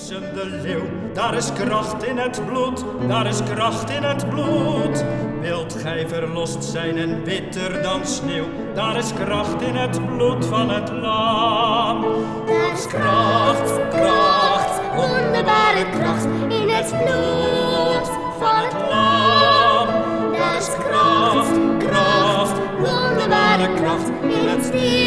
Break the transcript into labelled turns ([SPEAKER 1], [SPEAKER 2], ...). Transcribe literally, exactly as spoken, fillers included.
[SPEAKER 1] bliksem de leeuw. Daar is kracht in het bloed, daar is kracht in het bloed. Wilt gij verlost zijn en witter dan sneeuw, daar is kracht in het bloed van het lam.
[SPEAKER 2] Daar is kracht, kracht, wonderbare kracht in het bloed van het lam. Daar is kracht, kracht, wonderbare kracht in het bloed.